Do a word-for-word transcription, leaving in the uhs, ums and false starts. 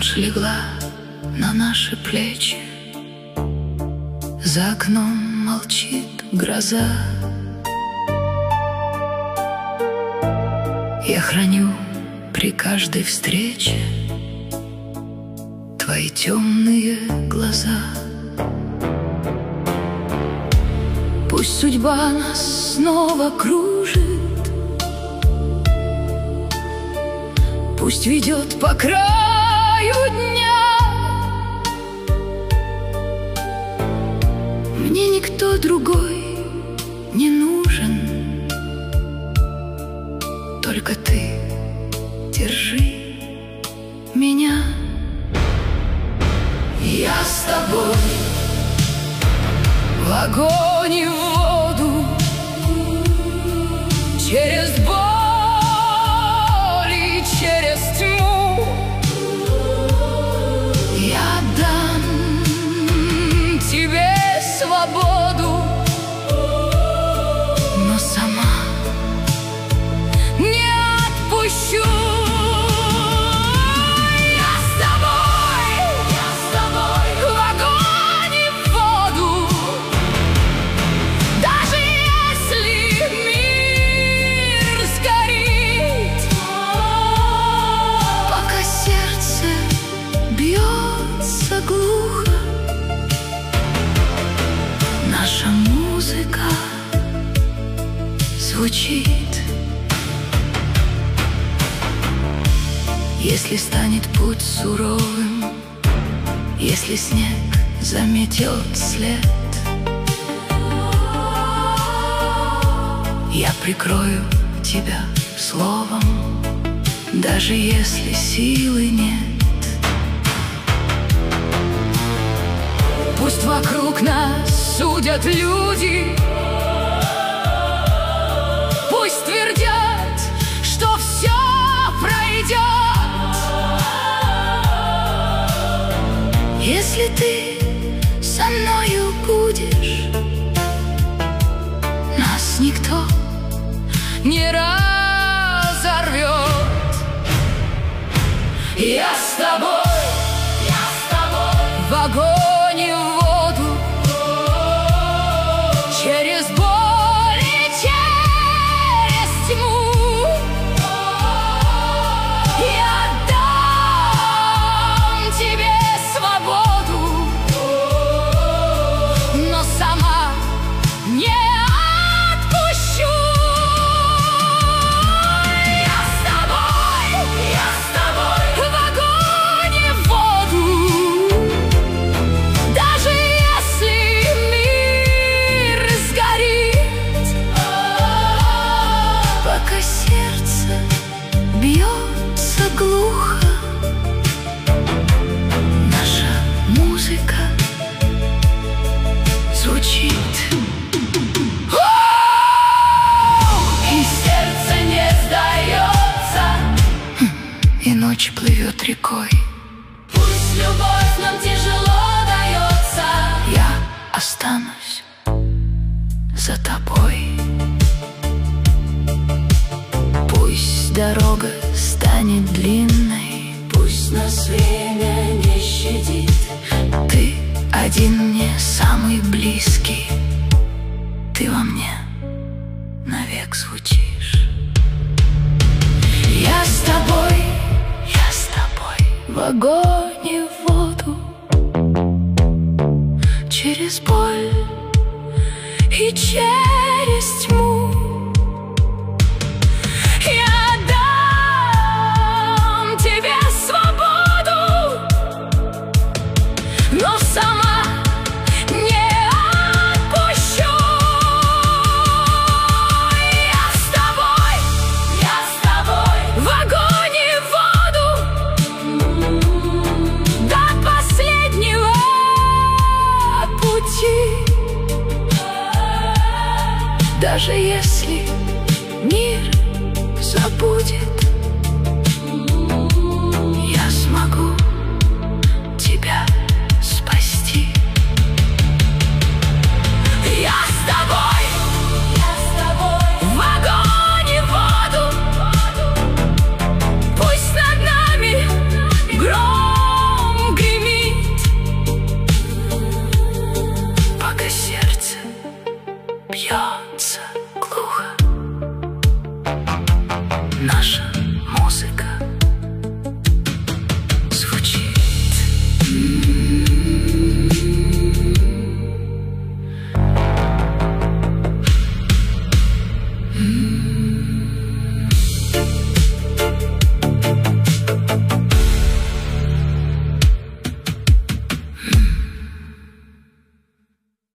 Ночь легла на наши плечи, за окном молчит гроза. Я храню при каждой встрече твои темные глаза. Пусть судьба нас снова кружит, пусть ведет по краю дня. Мне никто другой не нужен, только ты держи меня. Я с тобой в огонь и в воду, через боль и через тьму. Я дам тебе свободу, но сама не отпущу. Глухо наша музыка звучит. Если станет путь суровым, если снег заметет след, я прикрою тебя словом, даже если силы нет. Пусть вокруг нас судят люди, пусть твердят, что все пройдет. Если ты со мною будешь, нас никто не разорвет. Я с тобой, я с тобой в огонь и в воду, через боль и через тьму. Я дам тебе свободу, но сама не отпущу. Я с тобой, я с тобой в огонь и в воду, даже если мир сгорит, пока сердце бьется глухо. Наша музыка звучит. И сердце не сдается, и ночь плывет рекой. Пусть любовь нам тяжело дается, я останусь за тобой. Пусть дорога станет длинной, пусть нас время не щадит, ты один мне самый близкий, ты во мне навек звучишь. Я с тобой, я с тобой в огонь и в воду, через боль и через тьму. Я дам тебе свободу, но сама не отпущу. Я с тобой, я с тобой в огонь и в воду, до последнего пути. Даже если мир забудет